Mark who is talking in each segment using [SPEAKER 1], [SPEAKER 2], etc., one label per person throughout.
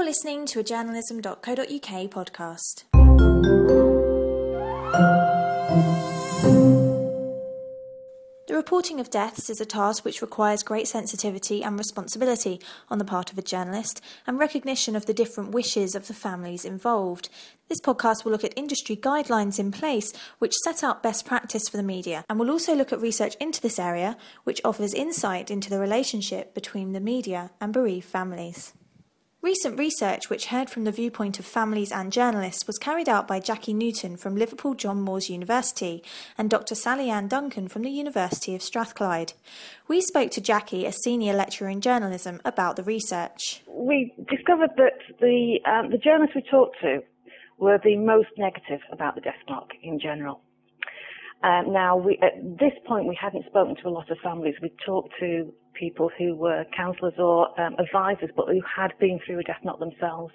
[SPEAKER 1] You're listening to a journalism.co.uk podcast. The reporting of deaths is a task which requires great sensitivity and responsibility on the part of a journalist and recognition of the different wishes of the families involved. This podcast will look at industry guidelines in place which set out best practice for the media, and will also look at research into this area which offers insight into the relationship between the media and bereaved families. Recent research which heard from the viewpoint of families and journalists was carried out by Jackie Newton from Liverpool John Moores University and Dr Sally Ann Duncan from the University of Strathclyde. We spoke to Jackie, a senior lecturer in journalism, about the research.
[SPEAKER 2] We discovered that the journalists we talked to were the most negative about the death knock in general. Now, at this point, we hadn't spoken to a lot of families. We talked to people who were counsellors or advisors, but who had been through a death knock themselves.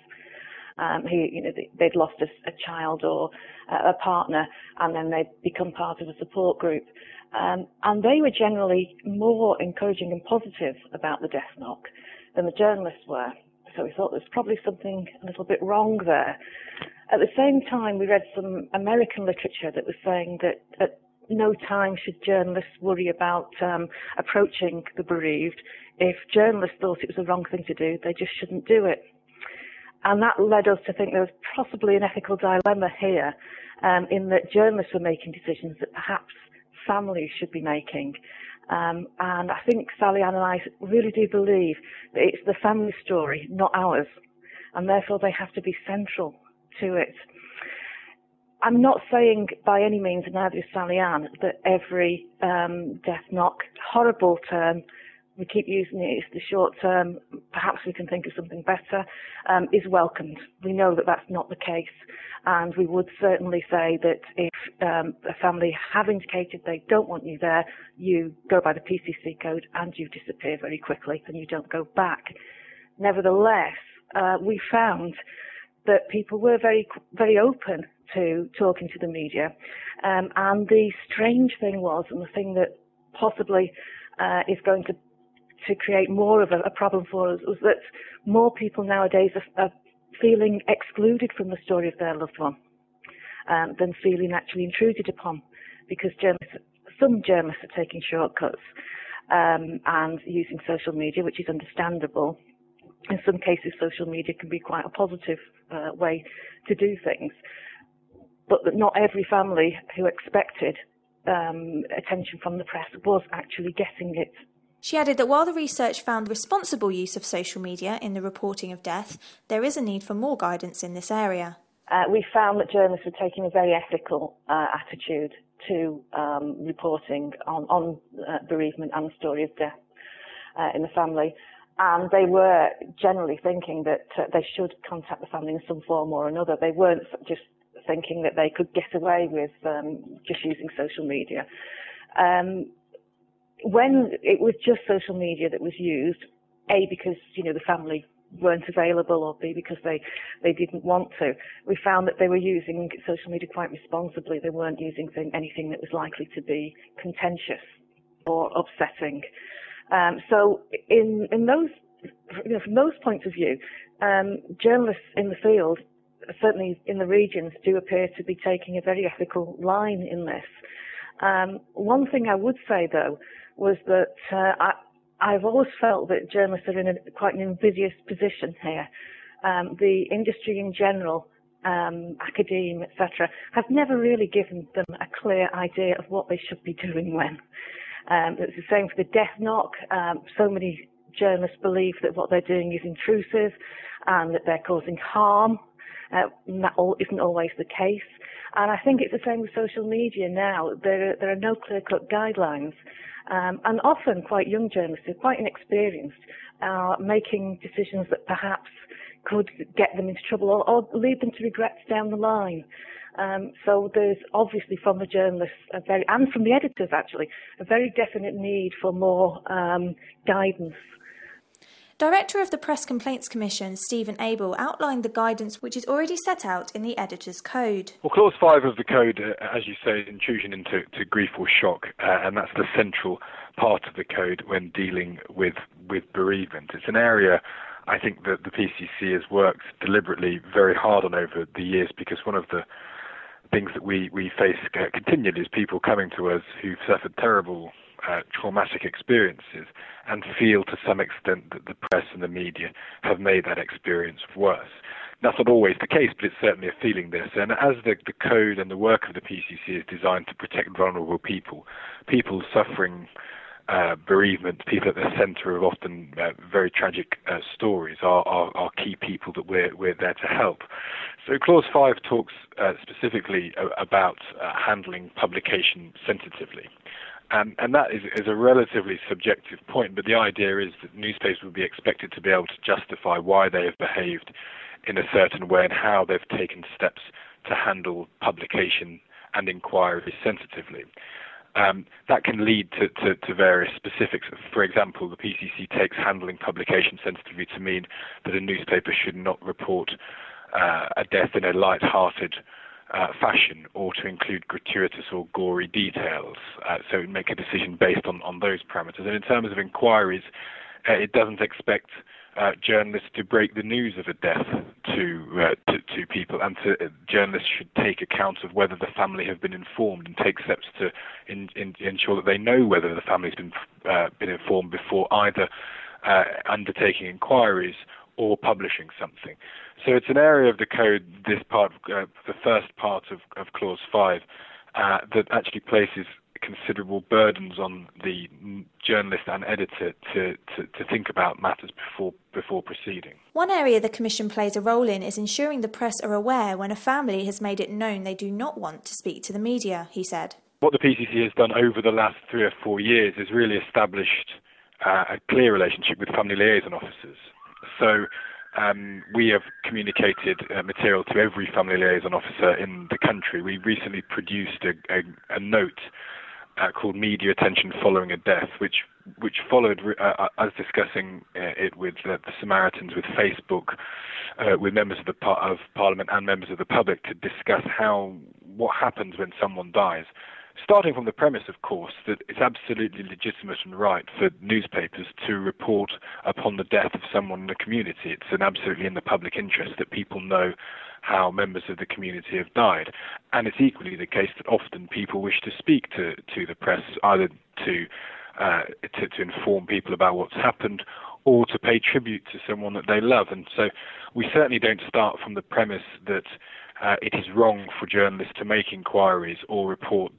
[SPEAKER 2] They'd lost a child or a partner, and then they'd become part of a support group. And they were generally more encouraging and positive about the death knock than the journalists were. So we thought there's probably something a little bit wrong there. At the same time, we read some American literature that was saying that at no time should journalists worry about approaching the bereaved. If journalists thought it was the wrong thing to do, they just shouldn't do it. And that led us to think there was possibly an ethical dilemma here, in that journalists were making decisions that perhaps families should be making. And I think Sally Ann and I really do believe that it's the family story, not ours, and therefore they have to be central to it. I'm not saying by any means, and neither is Sally Ann, that every death knock, horrible term, we keep using it, it's the short term, perhaps we can think of something better, is welcomed. We know that that's not the case, and we would certainly say that if a family have indicated they don't want you there, you go by the PCC code and you disappear very quickly and you don't go back. Nevertheless, we found that people were very, very open to talking to the media. And the strange thing was, and the thing that possibly is going to create more of a problem for us, was that more people nowadays are feeling excluded from the story of their loved one than feeling actually intruded upon, because some journalists are taking shortcuts and using social media, which is understandable. In some cases, social media can be quite a positive way to do things, but that not every family who expected attention from the press was actually getting it.
[SPEAKER 1] She added that while the research found responsible use of social media in the reporting of death, there is a need for more guidance in this area.
[SPEAKER 2] We found that journalists were taking a very ethical attitude to reporting on bereavement and the story of death in the family. And they were generally thinking that they should contact the family in some form or another. They weren't just thinking that they could get away with just using social media. When it was just social media that was used, A, because the family weren't available, or B, because they didn't want to, we found that they were using social media quite responsibly. They weren't using anything that was likely to be contentious or upsetting. So in those, from those points of view, journalists in the field, certainly in the regions, do appear to be taking a very ethical line in this. One thing I would say, though, was that I've always felt that journalists are in quite an invidious position here. The industry in general, academia, etc., have never really given them a clear idea of what they should be doing when. It's the same for the death knock. So many journalists believe that what they're doing is intrusive and that they're causing harm. And that isn't always the case. And I think it's the same with social media now. There are no clear-cut guidelines. And often quite young journalists who are quite inexperienced are making decisions that perhaps could get them into trouble or lead them to regrets down the line. So there's obviously from the journalists and from the editors actually, a very definite need for more guidance.
[SPEAKER 1] Director of the Press Complaints Commission, Stephen Abel, outlined the guidance which is already set out in the Editor's Code.
[SPEAKER 3] Well, Clause 5 of the Code, as you say, is intrusion into grief or shock, and that's the central part of the Code when dealing with bereavement. It's an area I think that the PCC has worked deliberately very hard on over the years, because one of the things that we face continually is people coming to us who've suffered terrible traumatic experiences and feel to some extent that the press and the media have made that experience worse. That's not always the case, but it's certainly a feeling there. And as the code and the work of the PCC is designed to protect vulnerable people suffering bereavement, people at the centre of often very tragic stories are key people that we're there to help. So Clause 5 talks specifically about handling publication sensitively. And that is a relatively subjective point, but the idea is that newspapers will be expected to be able to justify why they have behaved in a certain way and how they've taken steps to handle publication and inquiry sensitively. That can lead to various specifics. For example, the PCC takes handling publication sensitively to mean that a newspaper should not report a death in a light-hearted fashion, or to include gratuitous or gory details. So make a decision based on those parameters. And in terms of inquiries, it doesn't expect journalists to break the news of a death to people, and journalists should take account of whether the family have been informed and take steps to ensure that they know whether the family's been informed before either undertaking inquiries or publishing something. So it's an area of the code, this part, the first part of Clause 5, that actually places considerable burdens on the journalist and editor to think about matters before proceeding.
[SPEAKER 1] One area the Commission plays a role in is ensuring the press are aware when a family has made it known they do not want to speak to the media, he said.
[SPEAKER 3] What the PCC has done over the last 3 or 4 years is really established a clear relationship with family liaison officers. So we have communicated material to every family liaison officer in the country. We recently produced a note called Media Attention Following a Death, which followed us discussing it with the Samaritans, with Facebook, with members of Parliament and members of the public to discuss what happens when someone dies. Starting from the premise, of course, that it's absolutely legitimate and right for newspapers to report upon the death of someone in the community. It's absolutely in the public interest that people know how members of the community have died. And it's equally the case that often people wish to speak to the press, either to inform people about what's happened or to pay tribute to someone that they love. And so we certainly don't start from the premise that it is wrong for journalists to make inquiries or report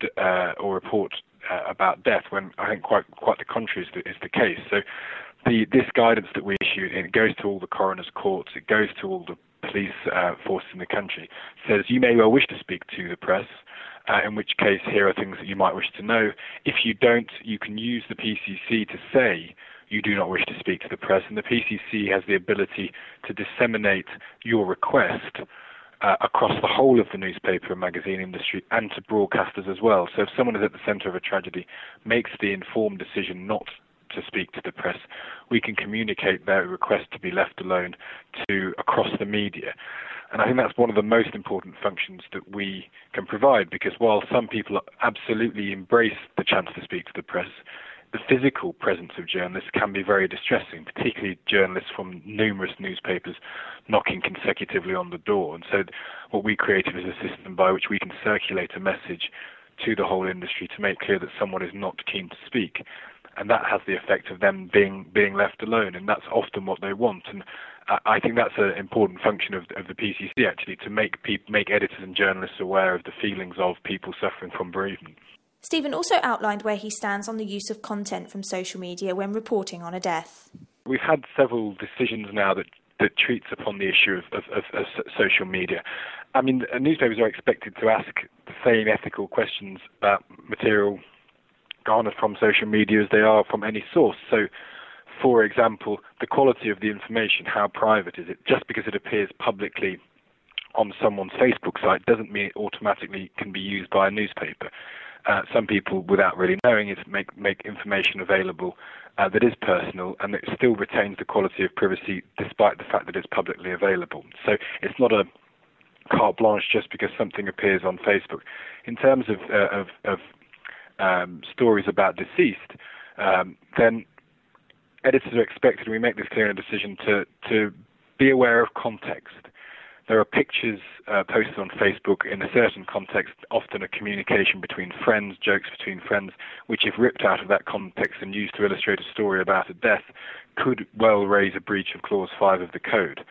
[SPEAKER 3] about death, when I think quite the contrary is the case. So this guidance that we issue, it goes to all the coroners' courts, it goes to all the police forces in the country, says you may well wish to speak to the press, in which case here are things that you might wish to know. If you don't, you can use the PCC to say you do not wish to speak to the press, and the PCC has the ability to disseminate your request across the whole of the newspaper and magazine industry and to broadcasters as well. So if someone is at the centre of a tragedy, makes the informed decision not to speak to the press, we can communicate their request to be left alone across the media. And I think that's one of the most important functions that we can provide, because while some people absolutely embrace the chance to speak to the press, the physical presence of journalists can be very distressing, particularly journalists from numerous newspapers knocking consecutively on the door. And so what we created is a system by which we can circulate a message to the whole industry to make clear that someone is not keen to speak. And that has the effect of them being left alone, and that's often what they want. And I think that's an important function of the PCC, actually, to make editors and journalists aware of the feelings of people suffering from bereavement.
[SPEAKER 1] Stephen also outlined where he stands on the use of content from social media when reporting on a death.
[SPEAKER 3] We've had several decisions now that treats upon the issue of social media. I mean, newspapers are expected to ask the same ethical questions about material garnered from social media as they are from any source. So, for example, the quality of the information, how private is it? Just because it appears publicly on someone's Facebook site doesn't mean it automatically can be used by a newspaper. Some people, without really knowing it, make information available that is personal, and it still retains the quality of privacy despite the fact that it's publicly available. So it's not a carte blanche just because something appears on Facebook. In terms of stories about deceased, then editors are expected, and we make this clear in a decision, to be aware of context. There are pictures posted on Facebook in a certain context, often a communication between friends, jokes between friends, which if ripped out of that context and used to illustrate a story about a death, could well raise a breach of Clause 5 of the Code.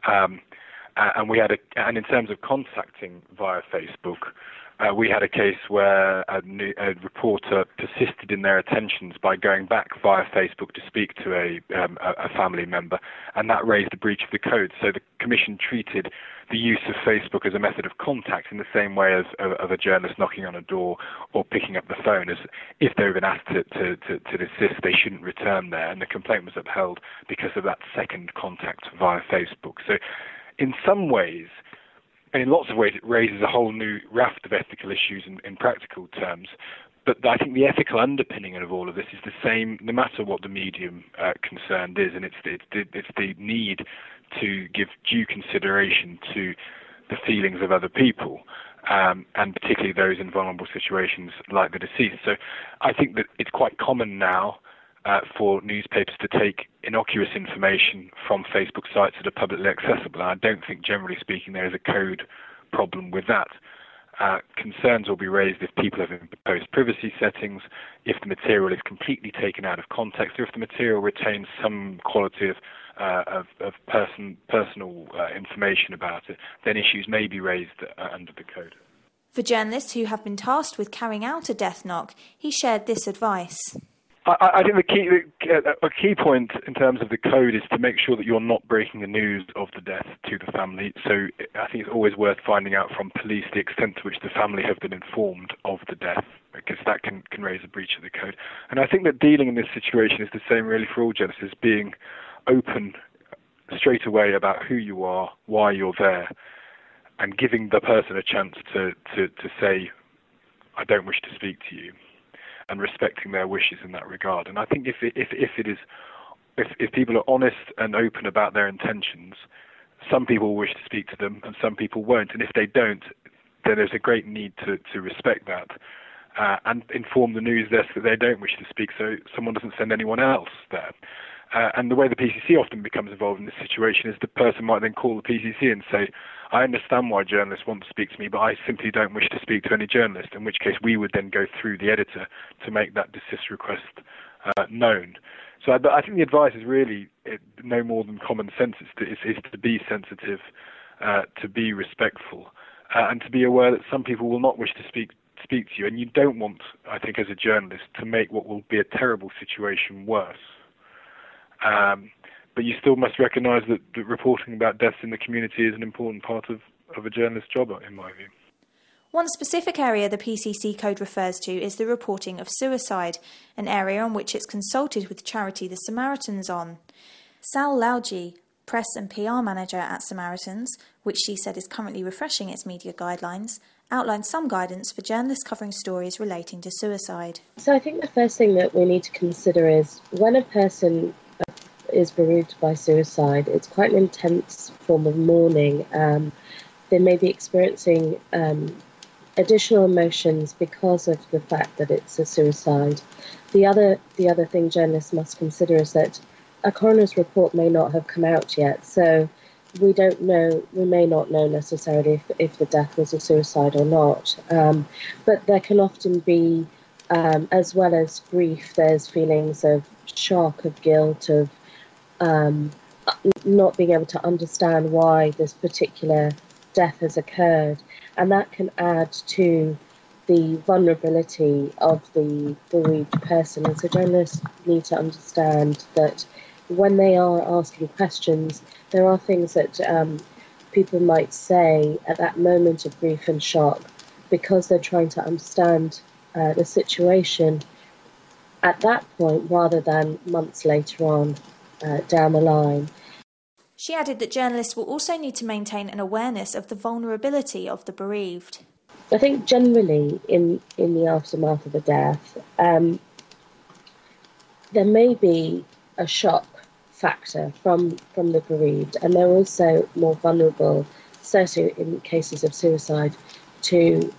[SPEAKER 3] And in terms of contacting via Facebook, we had a case where a reporter persisted in their attentions by going back via Facebook to speak to a family member, and that raised a breach of the code. So the Commission treated the use of Facebook as a method of contact in the same way as of a journalist knocking on a door or picking up the phone, as if they've been asked to desist, they shouldn't return there, and the complaint was upheld because of that second contact via Facebook. So in some ways, and in lots of ways, it raises a whole new raft of ethical issues in practical terms. But I think the ethical underpinning of all of this is the same, no matter what the medium concerned is, and it's the need to give due consideration to the feelings of other people, and particularly those in vulnerable situations like the deceased. So I think that it's quite common now for newspapers to take innocuous information from Facebook sites that are publicly accessible. And I don't think, generally speaking, there is a code problem with that. Concerns will be raised if people have imposed privacy settings, if the material is completely taken out of context, or if the material retains some quality of personal information about it, then issues may be raised under the code.
[SPEAKER 1] For journalists who have been tasked with carrying out a death knock, he shared this advice.
[SPEAKER 3] I think a key point in terms of the code is to make sure that you're not breaking the news of the death to the family. So I think it's always worth finding out from police the extent to which the family have been informed of the death, because that can raise a breach of the code. And I think that dealing in this situation is the same really for all journalists, being open straight away about who you are, why you're there, and giving the person a chance to say, I don't wish to speak to you, and respecting their wishes in that regard. And I think if people are honest and open about their intentions, some people will wish to speak to them and some people won't. And if they don't, then there's a great need to respect that and inform the news desk that they don't wish to speak, so someone doesn't send anyone else there. And the way the PCC often becomes involved in this situation is the person might then call the PCC and say, I understand why journalists want to speak to me, but I simply don't wish to speak to any journalist, in which case we would then go through the editor to make that desist request known. So I think the advice is really no more than common sense. It's to be sensitive, to be respectful, and to be aware that some people will not wish to speak to you, and you don't want, I think, as a journalist, to make what will be a terrible situation worse. But you still must recognise that reporting about deaths in the community is an important part of a journalist's job, in my view.
[SPEAKER 1] One specific area the PCC code refers to is the reporting of suicide, an area on which it's consulted with charity the Samaritans on. Sal Lauji, Press and PR Manager at Samaritans, which she said is currently refreshing its media guidelines, outlined some guidance for journalists covering stories relating to suicide.
[SPEAKER 4] So I think the first thing that we need to consider is when a person is bereaved by suicide, it's quite an intense form of mourning. They may be experiencing additional emotions because of the fact that it's a suicide. The other thing journalists must consider is that a coroner's report may not have come out yet, so we may not know necessarily if the death was a suicide or not. But there can often be, as well as grief, there's feelings of shock, of guilt, of not being able to understand why this particular death has occurred, and that can add to the vulnerability of the bereaved person. And so journalists need to understand that when they are asking questions, there are things that people might say at that moment of grief and shock because they're trying to understand the situation at that point rather than months later on down the line.
[SPEAKER 1] She added that journalists will also need to maintain an awareness of the vulnerability of the bereaved.
[SPEAKER 4] I think generally in the aftermath of a death, there may be a shock factor from the bereaved, and they're also more vulnerable, certainly in cases of suicide, to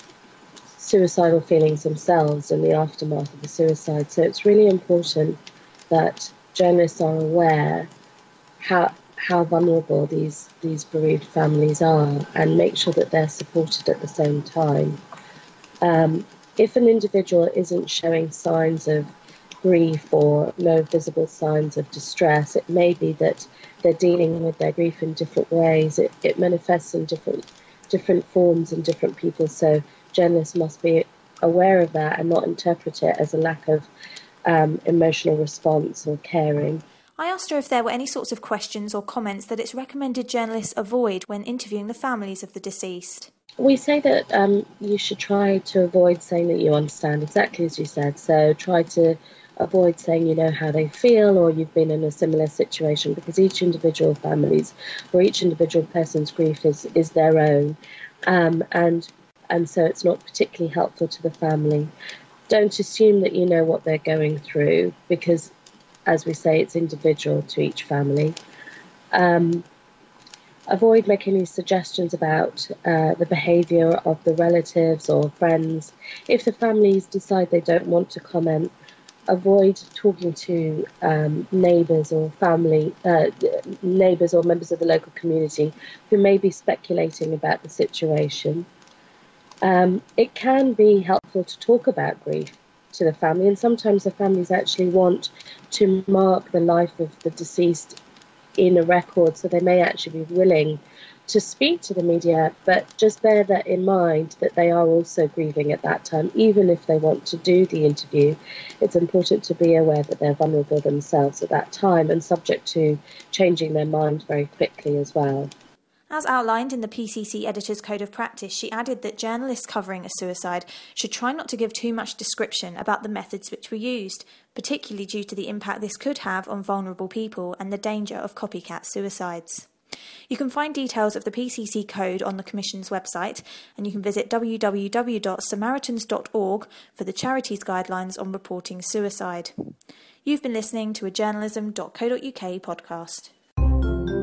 [SPEAKER 4] suicidal feelings themselves in the aftermath of the suicide. So it's really important that journalists are aware how vulnerable these bereaved families are, and make sure that they're supported at the same time. If an individual isn't showing signs of grief or no visible signs of distress, it may be that they're dealing with their grief in different ways. It manifests in different forms in different people. So journalists must be aware of that and not interpret it as a lack of emotional response or caring.
[SPEAKER 1] I asked her if there were any sorts of questions or comments that it's recommended journalists avoid when interviewing the families of the deceased.
[SPEAKER 4] We say that you should try to avoid saying that you understand, exactly as you said. So try to avoid saying you know how they feel or you've been in a similar situation, because each individual family's or each individual person's grief is their own. And so it's not particularly helpful to the family. Don't assume that you know what they're going through, because, as we say, it's individual to each family. Avoid making any suggestions about the behaviour of the relatives or friends. If the families decide they don't want to comment, avoid talking to neighbours or neighbours or members of the local community who may be speculating about the situation. It can be helpful to talk about grief to the family, and sometimes the families actually want to mark the life of the deceased in a record, so they may actually be willing to speak to the media, but just bear that in mind, that they are also grieving at that time. Even if they want to do the interview, it's important to be aware that they're vulnerable themselves at that time and subject to changing their mind very quickly as well.
[SPEAKER 1] As outlined in the PCC Editor's Code of Practice, she added that journalists covering a suicide should try not to give too much description about the methods which were used, particularly due to the impact this could have on vulnerable people and the danger of copycat suicides. You can find details of the PCC Code on the Commission's website, and you can visit www.samaritans.org for the charity's guidelines on reporting suicide. You've been listening to a journalism.co.uk podcast.